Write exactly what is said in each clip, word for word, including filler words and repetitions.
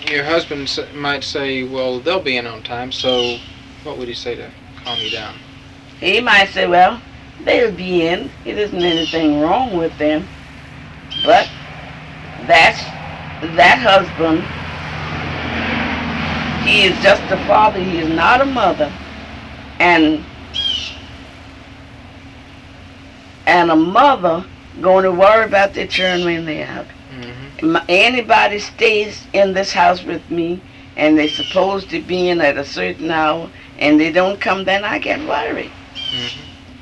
your husband s- might say, well, they'll be in on time, so what would he say to calm you down? He might say, well, they'll be in. It isn't anything wrong with them. But that's that husband. He is just a father. He is not a mother. And and a mother going to worry about their children when they're out. Mm-hmm. Anybody stays in this house with me and they're supposed to be in at a certain hour and they don't come, then I get worried. Mm-hmm.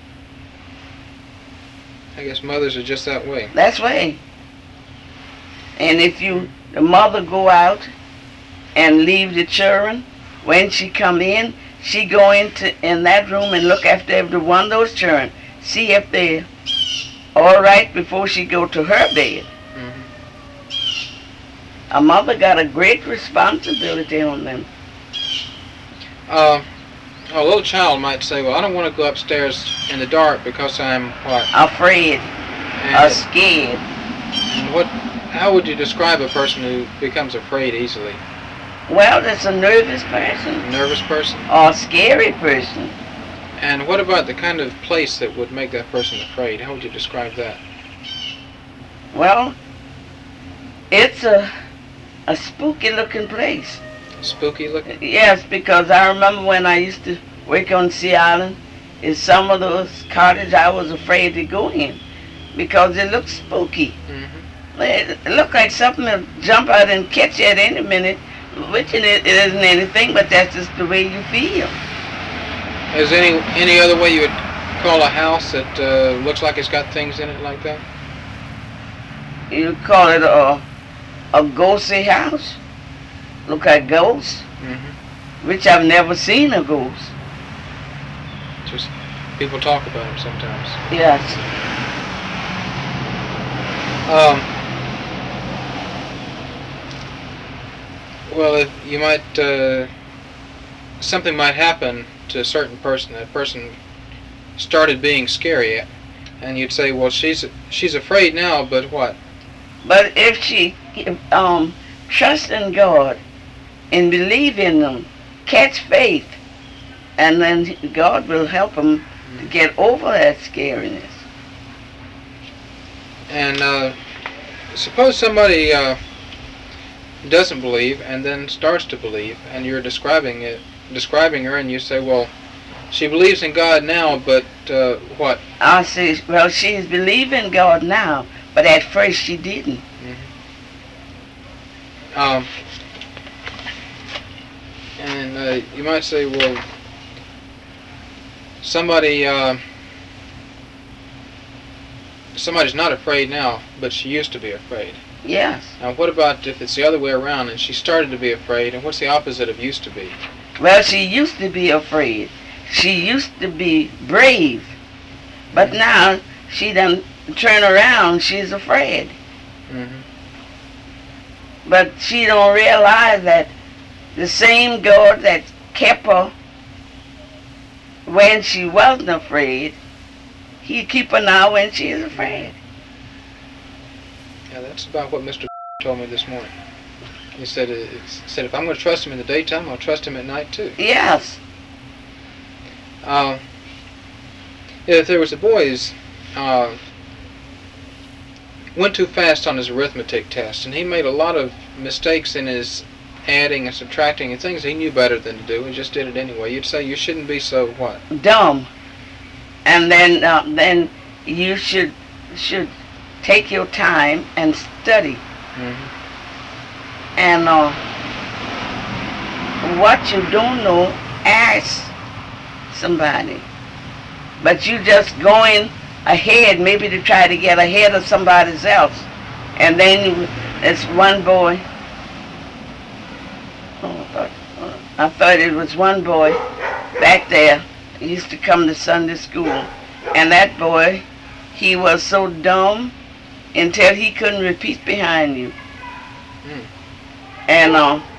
I guess mothers are just that way. That's way. And if you, the mother go out and leave the children, when she come in, she go into in that room and look after every one of those children, see if they're all right before she go to her bed. Mm-hmm. A mother got a great responsibility on them. Uh, a little child might say, well, I don't want to go upstairs in the dark because I'm what? Afraid And, or scared. and what? How would you describe a person who becomes afraid easily? Well, that's a nervous person A nervous person? or a scary person. And what about the kind of place that would make that person afraid? How would you describe that? Well, it's a a spooky looking place. Spooky looking? Yes, because I remember when I used to work on Sea Island, in some of those cottages I was afraid to go in because it looked spooky. Mm-hmm. It looked like something will jump out and catch you at any minute, which it it isn't anything, but that's just the way you feel. Is there any, any other way you would call a house that uh, looks like it's got things in it like that? You call it a a ghostly house? Look like ghosts, Mm-hmm. which I've never seen a ghost. Just people talk about them sometimes. Yes. Um, well, if you might, uh, something might happen to a certain person. That person started being scary, and you'd say, well, she's she's afraid now, but what? But if she um, trusts in God and believe in them, catch faith, and then God will help them to get over that scariness. And uh, suppose somebody uh, doesn't believe and then starts to believe, and you're describing it, describing her, and you say, well, she believes in God now, but uh, what? I say, well, she's believing God now, but at first she didn't. Mm-hmm. Um, and uh, you might say, well, somebody, uh, somebody's not afraid now, but she used to be afraid. Yes. Now, what about if it's the other way around and she started to be afraid, and what's the opposite of used to be? Well, she used to be afraid. She used to be brave. But now she done turn around, she's afraid. Mm-hmm. But she don't realize that the same God that kept her when she wasn't afraid, he keep her now when she is afraid. Yeah, that's about what Mister told me this morning. He said, uh, said if I'm going to trust him in the daytime, I'll trust him at night too. Yes. Uh, if there was a boy who uh, went too fast on his arithmetic test, and he made a lot of mistakes in his adding and subtracting and things he knew better than to do, and just did it anyway, you'd say you shouldn't be so what? Dumb. And then uh, then you should should take your time and study. Mm-hmm. And uh, what you don't know, ask somebody. But you just going ahead, maybe to try to get ahead of somebody else. And then you, there's one boy, oh, I, thought, I thought it was one boy back there, he used to come to Sunday school. And that boy, he was so dumb until he couldn't repeat behind you. Mm. And uh,